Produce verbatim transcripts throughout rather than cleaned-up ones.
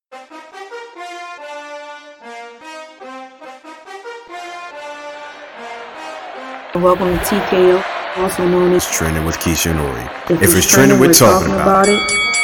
Welcome to T K O, also known as Trending with Keisha and Ori. If, if it's, it's trending, trending we're, we're talking, talking about, about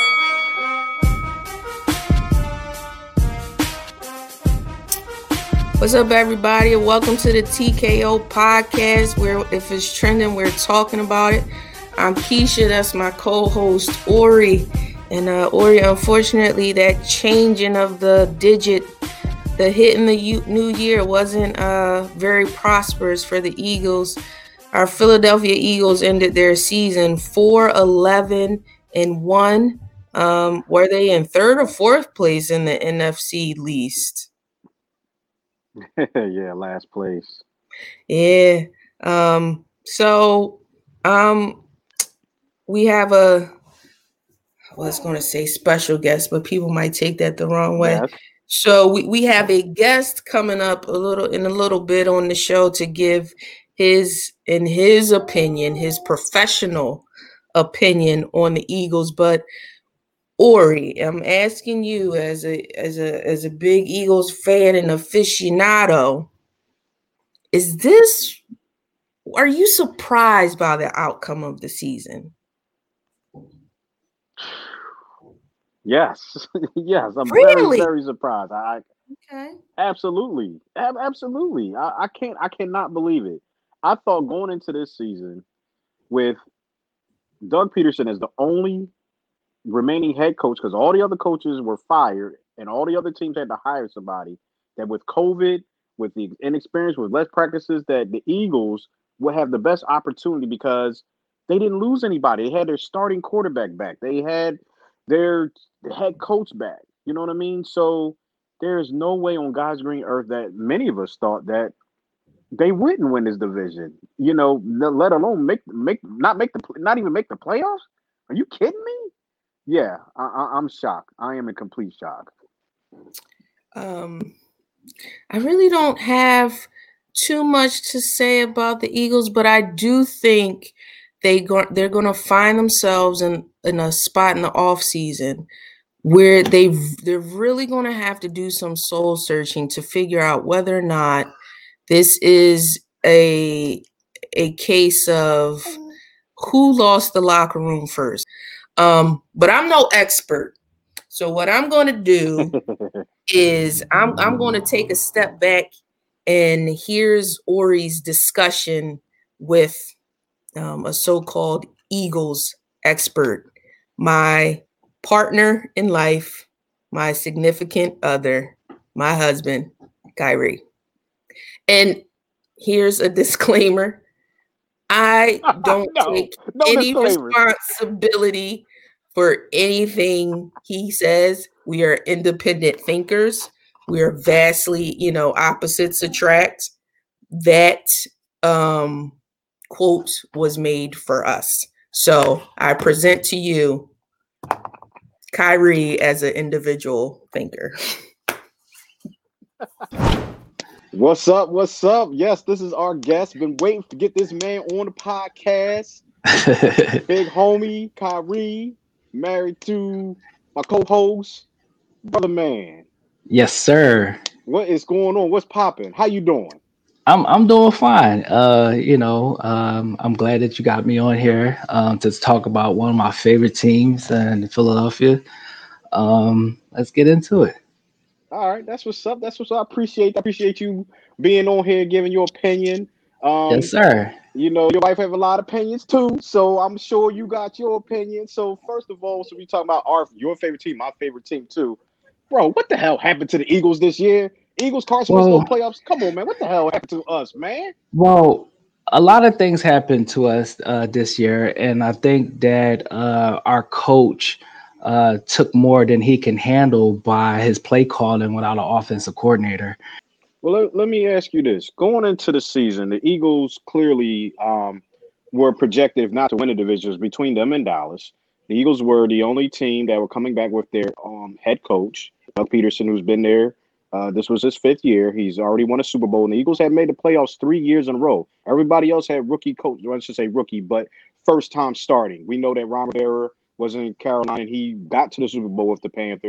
it. What's up, everybody? And welcome to the T K O podcast, where if it's trending, we're talking about it. I'm Keisha. That's my co-host, Ori. And uh, Ori, unfortunately, that changing of the digit, the hit in the u- new year wasn't uh, very prosperous for the Eagles. Our Philadelphia Eagles ended their season four eleven and one. Um, were they in third or fourth place in the N F C least? Yeah, last place. Yeah. Um, so um, we have a, I was going to say special guest, but people might take that the wrong way. Yes. So we, we have a guest coming up a little in a little bit on the show to give his, in his opinion, his professional opinion on the Eagles. But Ori, I'm asking you as a as a as a big Eagles fan and aficionado, is this, are you surprised by the outcome of the season? Yes, yes, I'm Really? very, very surprised. I Okay. absolutely, ab- absolutely. I, I can't, I cannot believe it. I thought going into this season with Doug Peterson as the only remaining head coach, because all the other coaches were fired and all the other teams had to hire somebody, that with COVID, with the inexperience, with less practices, that the Eagles would have the best opportunity because they didn't lose anybody. They had their starting quarterback back. They had their head coach back. You know what I mean? So there's no way on God's green earth that many of us thought that they wouldn't win this division. You know, let alone make make not make the not even make the playoffs. Are you kidding me? Yeah, I, I, I'm shocked. I am in complete shock. Um, I really don't have too much to say about the Eagles, but I do think they go, they're going to find themselves in, in a spot in the offseason where they they're really going to have to do some soul searching to figure out whether or not this is a a case of who lost the locker room first. Um, but I'm no expert. So what I'm going to do is I'm I'm going to take a step back, and here's Ori's discussion with um, a so-called Eagles expert, my partner in life, my significant other, my husband, Kyrie. And here's a disclaimer. I don't no, take no any disclaimers. responsibility for anything he says. We are independent thinkers. We are vastly, you know, opposites attract. That um, quote was made for us. So I present to you Kyrie as an individual thinker. What's up? What's up? Yes, this is our guest. Been waiting to get this man on the podcast. Big homie, Kyrie, married to my co-host, brother man. Yes, sir. What is going on? What's popping? How you doing? I'm I'm doing fine. Uh, you know, um, I'm glad that you got me on here um, to talk about one of my favorite teams in Philadelphia. Um, let's get into it. All right, that's what's up. That's what's up. I appreciate I appreciate you being on here, giving your opinion. Um, Yes, sir. You know, your wife have a lot of opinions too, so I'm sure you got your opinion. So first of all, so we talking about our your favorite team, my favorite team too, bro. What the hell happened to the Eagles this year? Eagles, Carson Wentz, no Well, playoffs. Come on, man. What the hell happened to us, man? well, a lot of things happened to us uh, this year, and I think that uh, our coach uh, took more than he can handle by his play calling without an offensive coordinator. Well, let, let me ask you this: going into the season, the Eagles clearly um, were projected, if not to win the divisions, between them and Dallas. The Eagles were the only team that were coming back with their um, head coach, Doug Peterson, who's been there. Uh, this was his fifth year. He's already won a Super Bowl, and the Eagles had made the playoffs three years in a row. Everybody else had rookie coach. I should say rookie, but first time starting. We know that Ron Rivera was in Carolina, and he got to the Super Bowl with the Panthers.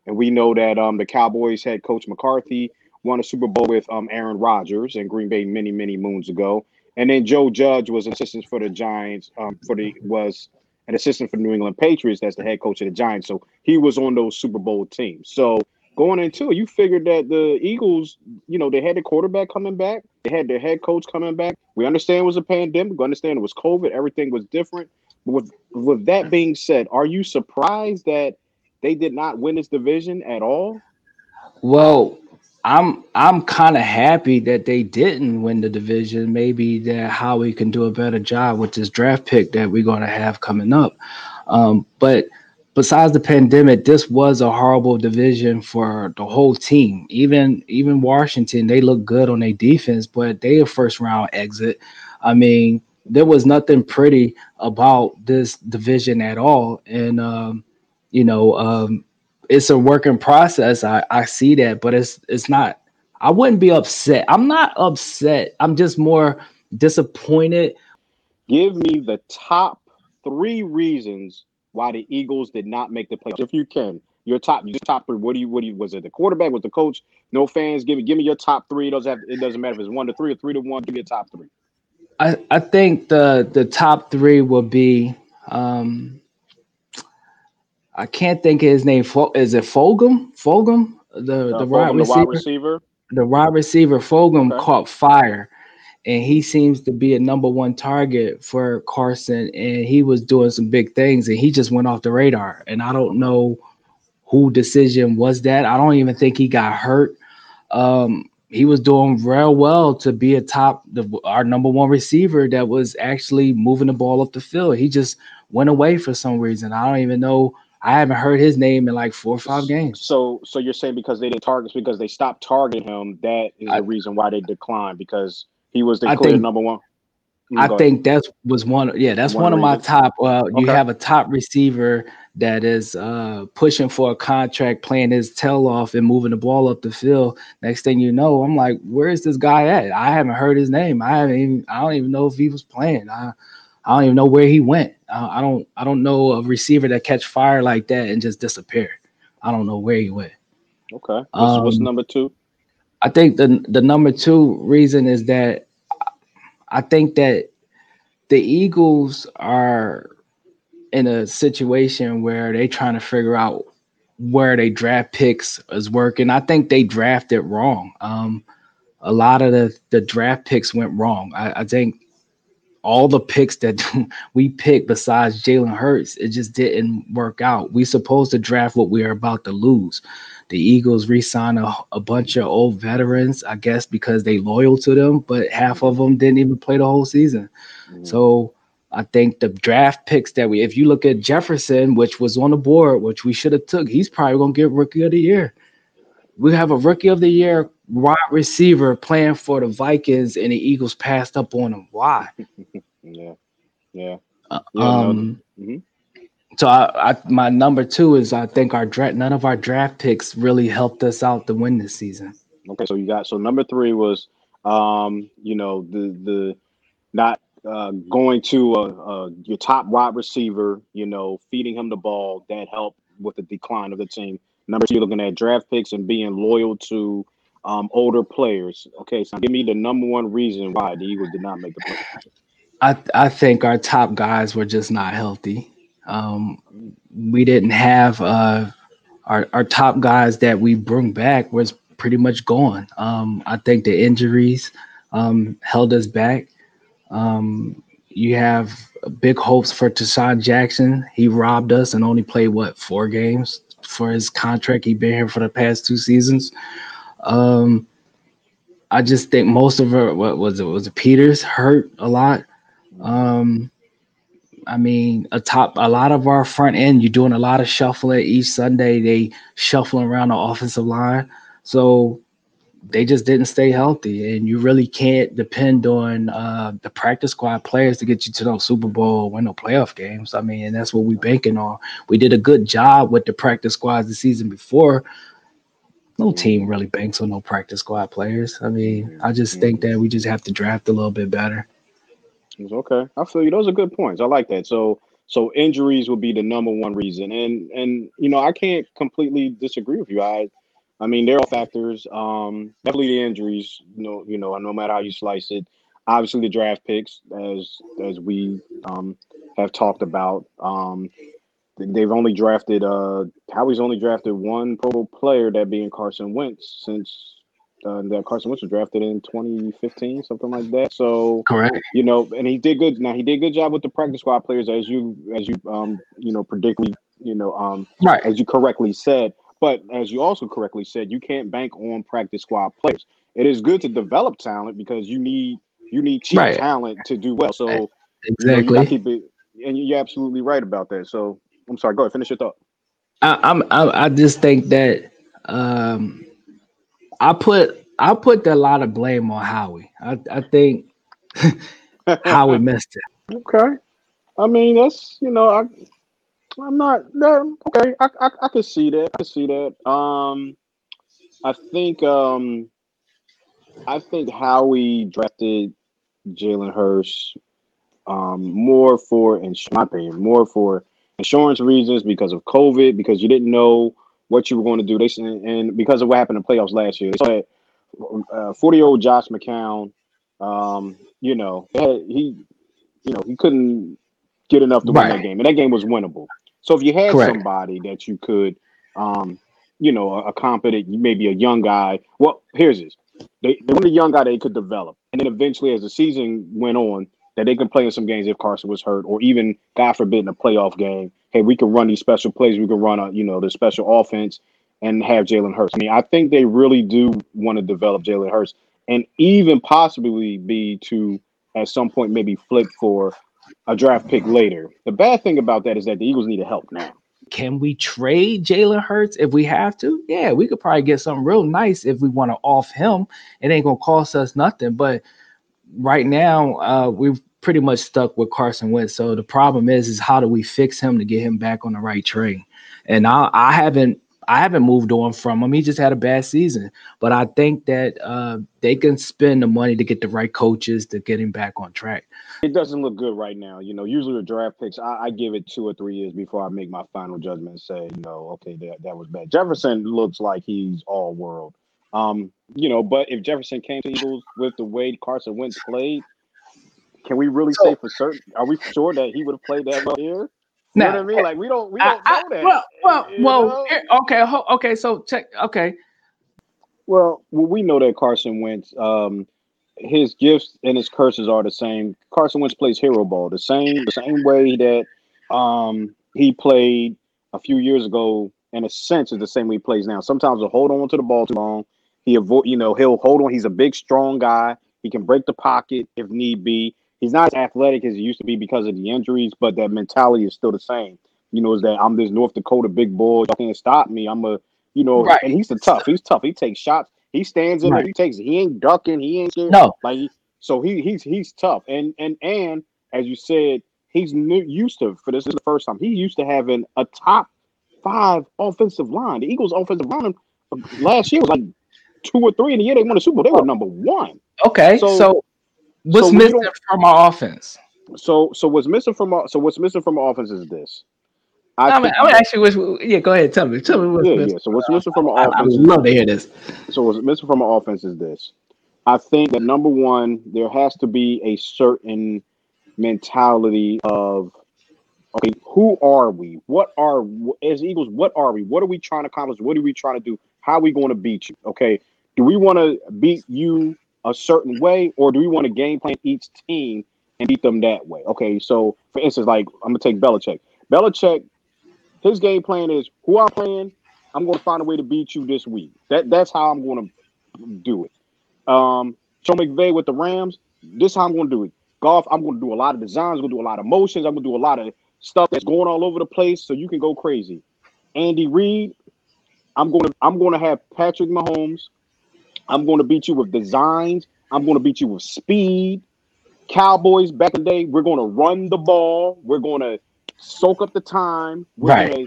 and we know that um the Cowboys head coach McCarthy won a Super Bowl with um Aaron Rodgers in Green Bay many many moons ago, and then Joe Judge was an assistant for the Giants. Um, for the was an assistant for the New England Patriots as the head coach of the Giants, so he was on those Super Bowl teams. So going into it, you figured that the Eagles, you know, they had the quarterback coming back, they had their head coach coming back. We understand it was a pandemic, we understand it was COVID, everything was different. But with with that being said, are you surprised that they did not win this division at all? Well, I'm I'm kind of happy that they didn't win the division. Maybe that Howie can do a better job with this draft pick that we're going to have coming up. Um, but besides the pandemic, this was a horrible division for the whole team. Even even Washington, they look good on their defense, but they a first round exit. I mean, there was nothing pretty about this division at all, and um, you know. Um, it's a working process. I, I see that, but it's it's not. I wouldn't be upset. I'm not upset. I'm just more disappointed. Give me the top three reasons why the Eagles did not make the playoffs, if you can. Your top, your top three. What do you? What do you? Was it the quarterback? Was the coach? No fans. Give me, give me your top three. It doesn't have. It doesn't matter if it's one to three or three to one. Give me your top three. I, I think the the top three will be. Um, I can't think of his name. Fo- Is it Fulgham? Fulgham, the Uh, the wide Fulgham, the wide receiver. receiver. The wide receiver Fulgham Okay. caught fire, and he seems to be a number one target for Carson. And he was doing some big things, and he just went off the radar. And I don't Okay. know who decision was that. I don't even think he got hurt. Um, he was doing real well to be a top, the, our number one receiver that was actually moving the ball up the field. He just went away for some reason. I don't even know. I haven't heard his name in like four or five games. So, so you're saying because they didn't target, because they stopped targeting him, that is I, the reason why they declined, because he was the I clear think number one. Mm, I go ahead. think that was one. Yeah, that's One one of my reason. top. Uh, you Okay. have a top receiver that is uh, pushing for a contract, playing his tail off and moving the ball up the field. Next thing you know, I'm like, where is this guy at? I haven't heard his name. I haven't even. I don't even know if he was playing. I, I don't even know where he went. I, I don't. I don't know a receiver that catch fire like that and just disappear. I don't know where he went. Okay. What's what's Um, number two? I think the the number two reason is that I think that the Eagles are in a situation where they trying to figure out where they draft picks is working. I think they drafted wrong. Um, a lot of the, the draft picks went wrong. I, I think all the picks that we picked besides Jalen Hurts, it just didn't work out. We supposed to draft what we are about to lose. The Eagles re-signed a, a bunch of old veterans, I guess, because they loyal to them, but half Mm-hmm. of them didn't even play the whole season. Mm-hmm. So I think the draft picks that we, if you look at Jefferson, which was on the board, which we should have took, he's probably gonna get rookie of the year. We have a rookie of the year wide receiver playing for the Vikings, and the Eagles passed up on him. Why? Yeah. Yeah. Uh, Yeah. No. um, Mm-hmm. so I, I, my number two is I think our draft, none of our draft picks really helped us out to win this season. Okay. So you got, so number three was, um, you know, the the not uh, going to uh, uh, your top wide receiver, you know, feeding him the ball, that helped with the decline of the team. Number two, you're looking at draft picks and being loyal to um, older players. Okay, so give me the number one reason why the Eagles did not make the playoffs. I, I think our top guys were just not healthy. Um, we didn't have uh, our, our top guys that we bring back was pretty much gone. Um, I think the injuries um, held us back. Um, you have big hopes for Tashawn Jackson. He robbed us and only played what four games for his contract. He's been here for the past two seasons. Um, I just think most of it, what was it? Was it Peters hurt a lot? Mm-hmm. Um, I mean, a top a lot of our front end, you're doing a lot of shuffling each Sunday. They shuffling around the offensive line, so they just didn't stay healthy. And you really can't depend on uh, the practice squad players to get you to those Super Bowl, win no playoff games. I mean, and that's what we banking on. We did a good job with the practice squads the season before. No team Mm-hmm. really banks on no practice squad players. I mean, I just think Mm-hmm. that we just have to draft a little bit better. Okay, I feel you. Those are good points. I like that. So, So injuries will be the number one reason. And and you know, I can't completely disagree with you. I I mean, there are factors. Um, definitely the injuries. You know, you know, no matter how you slice it. Obviously, the draft picks, as as we um, have talked about. Um, they've only drafted. Uh, Howie's only drafted one Pro Bowl player, that being Carson Wentz, since uh, that Carson Wentz was drafted in twenty fifteen, something like that. So, Correct. you know, and he did good. Now he did good job with the practice squad players, as you as you um you know predictly you know um Right. as you correctly said. But as you also correctly said, you can't bank on practice squad players. It is good to develop talent because you need you need cheap Right. talent to do well. So you know you got to Exactly. keep it, and you're absolutely right about that. So I'm sorry. Go ahead, finish your thought. I, I'm I, I just think that um, I put I put a lot of blame on Howie. I, I think Howie messed it. Okay. I mean, that's you know, I I'm not no, okay. I, I I can see that. I can see that. Um, I think um I think Howie drafted Jalen Hurts um more for, in my opinion, more for insurance reasons because of COVID, because you didn't know what you were going to do. They said- and because of what happened in the playoffs last year, they said forty year old Josh McCown. Um, you know, he you know he couldn't get enough to win that Right. game, and that game was winnable. So if you had Correct. somebody that you could, um, you know, a, a competent, maybe a young guy. Well, here's this: they they want a young guy they could develop, and then eventually, as the season went on, that they can play in some games if Carson was hurt, or even God forbid in a playoff game. Hey, we can run these special plays. We can run a you know the special offense and have Jalen Hurts. I mean, I think they really do want to develop Jalen Hurts, and even possibly be to at some point maybe flip for a draft pick later. The bad thing about that is that the Eagles need help now. Can we trade Jalen Hurts if we have to? Yeah, we could probably get something real nice if we want to off him. It ain't gonna cost us nothing. But right now, uh, we've pretty much stuck with Carson Wentz. So the problem is, is how do we fix him to get him back on the right train? And I, I haven't, I haven't moved on from him. He just had a bad season, but I think that uh, they can spend the money to get the right coaches to get him back on track. It doesn't look good right now. You know, usually with draft picks, I, I give it two or three years before I make my final judgment and say, you know, okay, that, that was bad. Jefferson looks like he's all world. Um, you know, but if Jefferson came to Eagles with the way Carson Wentz played, can we really say So for certain? Are we sure that he would have played that well here? You know what now, I mean? Like we don't we I, don't I know that. well, well, You well, know? here- okay, ho- okay. So check. Okay, Well, well, we know that Carson Wentz, um, his gifts and his curses are the same. Carson Wentz plays hero ball the same the same way that um, he played a few years ago. In a sense, is the same way he plays now. Sometimes he'll hold on to the ball too long. He avoid, you know, he'll hold on. He's a big, strong guy. He can break the pocket if need be. He's not as athletic as he used to be because of the injuries, but that mentality is still the same. You know, is that I'm this North Dakota big boy. Y'all can't stop me. I'm a you know, right, and he's the tough. He's tough. He takes shots. He stands in there. right. He takes it. He ain't ducking. He ain't scared. No, Like so, he he's he's tough. And and and as you said, he's new, used to for this is the first time he used to having a top five offensive line. The Eagles' offensive line uh, last year was like two or three in the year they won the Super Bowl. They were oh, number one. okay. So So so what's when you missing don't from our offense? so so what's missing from our so what's missing from our offense is this. I I mean, think I mean, actually, what's, yeah. Go ahead, tell me, tell me what's yeah missing. yeah. So what's missing from I, our I offense would is love to hear this. so what's missing from our offense is this. I think that number one, there has to be a certain mentality of okay, who are we? What are as Eagles? What are we? What are we trying to accomplish? What are we trying to do? How are we going to beat you? Okay, do we want to beat you a certain way, or do we want to game plan each team and beat them that way? Okay, so for instance, like I'm gonna take Belichick. Belichick, his game plan is who I'm playing. I'm going to find a way to beat you this week. That that's how I'm going to do it. Um, Sean McVay with the Rams. This is how I'm going to do it. Golf. I'm going to do a lot of designs. I'm going to do a lot of motions. I'm going to do a lot of stuff that's going all over the place, so you can go crazy. Andy Reid. I'm going to I'm going to have Patrick Mahomes. I'm going to beat you with designs. I'm going to beat you with speed. Cowboys back in the day. We're going to run the ball. We're going to soak up the time. We're going Right. to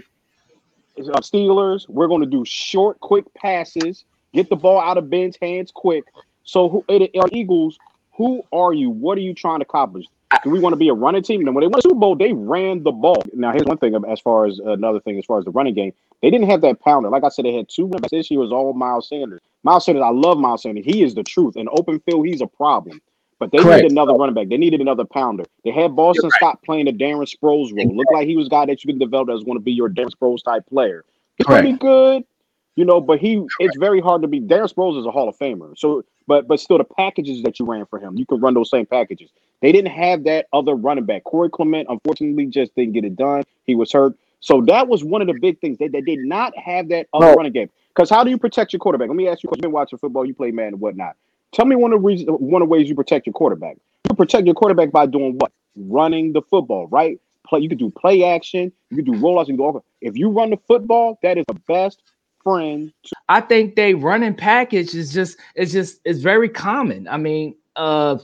uh, Steelers. We're going to do short, quick passes. Get the ball out of Ben's hands quick. So, who are Eagles? Who are you? What are you trying to accomplish? Do we want to be a running team? And when they won the Super Bowl, they ran the ball. Now, here's one thing as far as another thing, as far as the running game. They didn't have that pounder. Like I said, they had two running backs. This year was all Miles Sanders. Miles Sanders, I love Miles Sanders. He is the truth. In open field, he's a problem. But they Correct. needed another running back. They needed another pounder. They had Boston Right. Scott playing the Darren Sproles role. Looked like he was a guy that you can develop as going to be your Darren Sproles type player. He's going to be good, you know, but he Correct. It's very hard to be. Darren Sproles is a Hall of Famer. So, but but still, the packages that you ran for him, you can run those same packages. They didn't have that other running back. Corey Clement, unfortunately, just didn't get it done. He was hurt. So that was one of the big things. They, they did not have that other No. running game. Because how do you protect your quarterback? Let me ask you, you've been watching football, you play Madden and whatnot. Tell me one of the reasons, one of the ways you protect your quarterback. You protect your quarterback by doing what? Running the football, right? Play. You can do play action. You can do rollouts. You can do all. If you run the football, that is the best friend. To- I think they running package is just it's just it's very common. I mean, uh,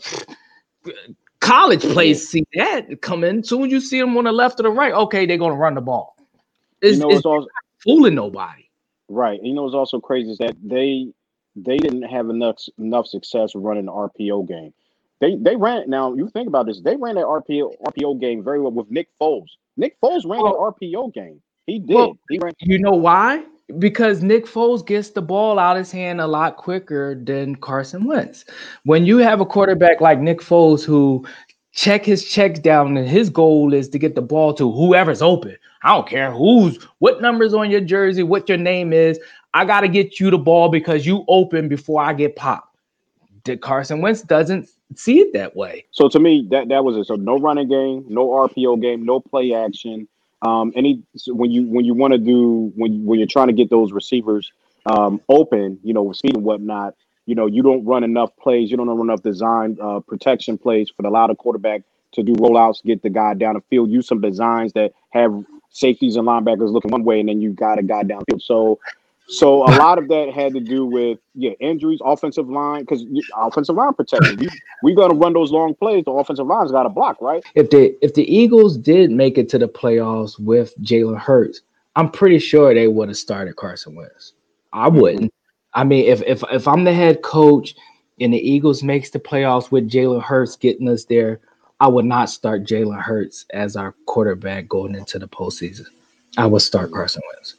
college players see that come in. Soon as you see them on the left or the right, okay, they're gonna run the ball. It's, you know, it's, it's also fooling nobody. Right. And you know what's also crazy is that they they didn't have enough enough success running the R P O game. They they ran now. You think about this. They ran that R P O R P O game very well with Nick Foles. Nick Foles ran well, that R P O game. He did. Well, he ran. You know why? Because Nick Foles gets the ball out of his hand a lot quicker than Carson Wentz. When you have a quarterback like Nick Foles who check his checks down and his goal is to get the ball to whoever's open. I don't care who's what numbers on your jersey, what your name is. I got to get you the ball because you open before I get popped. Did Carson Wentz doesn't see it that way. So to me, that that was it. So no running game, no R P O game, no play action. Um, any so when you when you want to do when when you're trying to get those receivers um, open, you know, with speed and whatnot, you know, you don't run enough plays, you don't run enough design uh, protection plays for the allow the quarterback to do rollouts, get the guy down the field, use some designs that have safeties and linebackers looking one way, and then you got a guy downfield. So, so a lot of that had to do with yeah injuries, offensive line, because offensive line protection. You, we got to run those long plays. The offensive line's got to block, right? If the if the Eagles did make it to the playoffs with Jalen Hurts, I'm pretty sure they would have started Carson Wentz. I wouldn't. I mean, if if if I'm the head coach and the Eagles makes the playoffs with Jalen Hurts getting us there, I would not start Jalen Hurts as our quarterback going into the postseason. I would start Carson Wentz.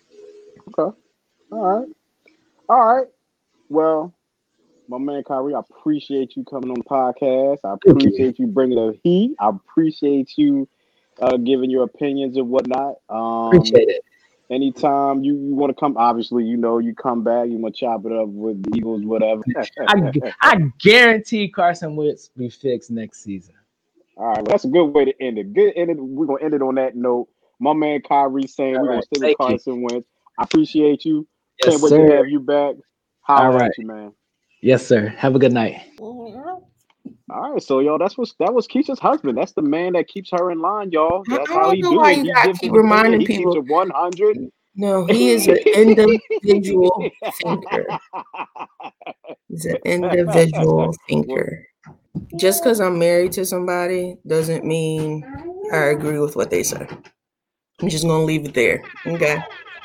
Okay. All right. All right. Well, my man Kyrie, I appreciate you coming on the podcast. I appreciate you bringing the heat. I appreciate you uh, giving your opinions and whatnot. Um, Appreciate it. Anytime you, you want to come, obviously, you know, you come back, you want to chop it up with the Eagles, whatever. I, I guarantee Carson Wentz be fixed next season. All right, well, that's a good way to end it. Good ended. We're gonna end it on that note. My man Kyrie saying All we're right, gonna stick with thank you. Carson Wentz. I appreciate you. Yes, Can't wait sir. to have you back. Holla All at right. you, man. Yes, sir. Have a good night. All right, so y'all, that's what that was Keisha's husband. That's the man that keeps her in line, y'all. That's I how don't he know do why it. you He gotta gives keep you an opinion. reminding He people. keeps it one hundred. No, he is an individual thinker. He's an individual thinker. Just because I'm married to somebody doesn't mean I agree with what they say. I'm just gonna leave it there. Okay.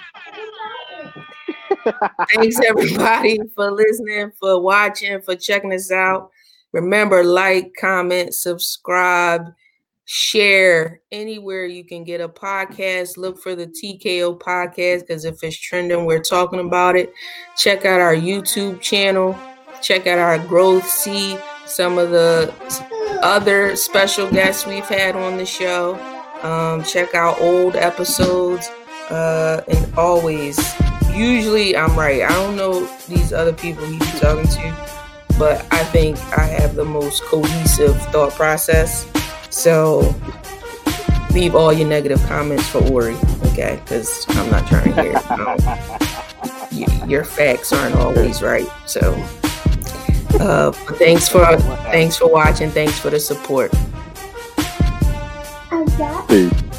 Thanks everybody for listening, for watching, for checking us out. Remember, like, comment, subscribe, share anywhere you can get a podcast. Look for the T K O podcast because if it's trending, we're talking about it. Check out our YouTube channel. Check out our growth. See some of the other special guests we've had on the show. Um, check out old episodes. Uh, and always, usually I'm right. I don't know these other people he's talking to, but I think I have the most cohesive thought process. So leave all your negative comments for Ori, okay? Because I'm not trying to hear it. No. Y- your facts aren't always right. So uh, thanks for thanks for watching. Thanks for the support. Peace.